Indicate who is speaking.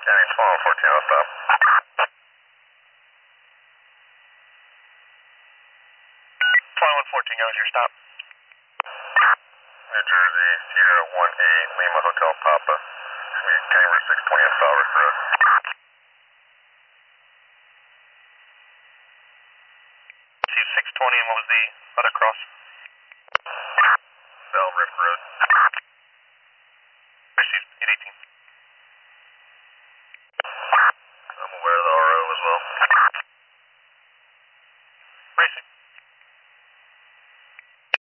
Speaker 1: County 1214, I'll stop. 2114, how's your stop? New Jersey, Sierra 18, Lima Hotel Papa. County Route 620 on Falrick Road. 620, and what was the other cross? Falrick Road.